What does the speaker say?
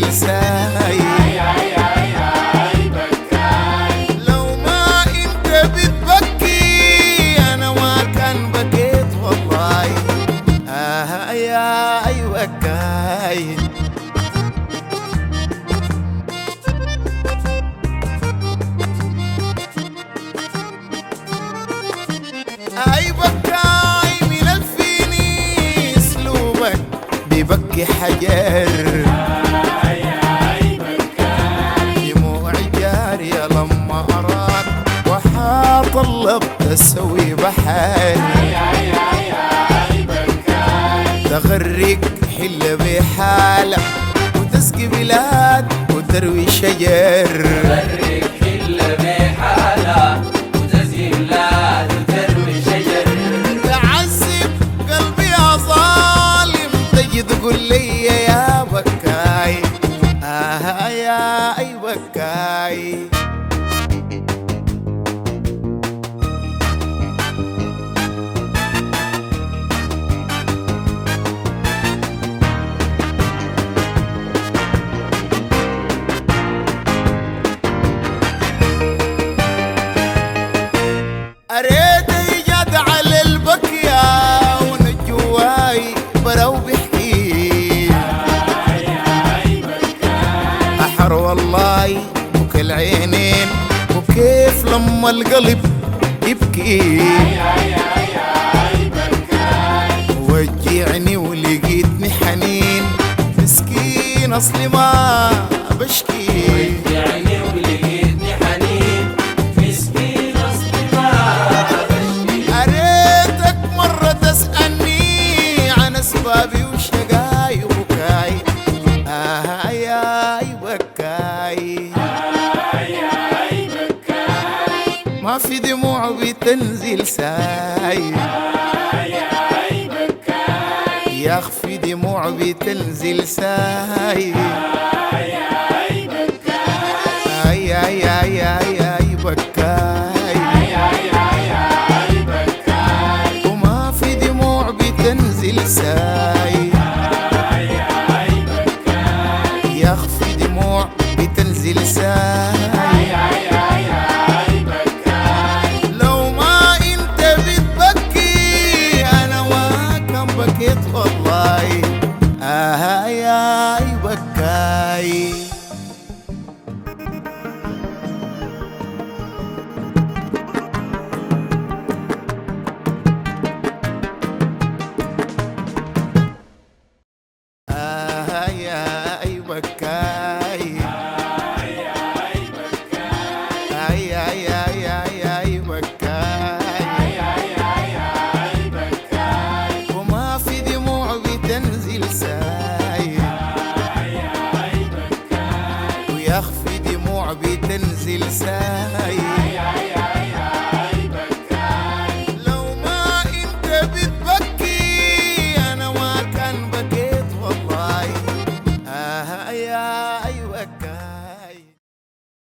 بتنزل ساي. لو ما انت بتبكي انا ما كان بكيت والله. يا اي بكاي. اي بكاي من الفيني اسلوبك ببكي حجر. اي بكاي دموعي جارية لما اراك وحاطلبت اسوي بحر. اي بكاي تغرق حلة بحالك وتسقي بلاد وتروي شجر. تغرق حلة بحالة وتسقي بلاد وتروي شجر. تعذب قلبي يا ظالم تجي تقول لي يا بكاي. يا اي بكاي. أريد يجد على البكية ونجواي برو بحكي. اي بكاي أحر والله وكل عينين وكيف لما القلب يبكي. اي بكاي وجعني ولقيتني حنين مسكين أصلي ما بشكي. يعني ولقيتني حنين مسكين اصلي ما بشكي. أريتك مرة تسألني عن أسبابي وشقاي وبكاي. يا بكاي. اي بكاي ما في دموع بتنزل ساي. اي بكاي يا أخفي دموع بتنزل ساي. اي بكاي أي بكاي. اي بكاي وما في دموع بتنزل ساي. اي بكاي يا أخفي دموع بتنزل ساي. اي بكاي لو ما انت بتبكي انا ما كان بكيت والله. يا بكاي. يا بكاي. يا بكاي. وما في دموع بتنزل ساي. ويخفي دموع بتنزل ساي.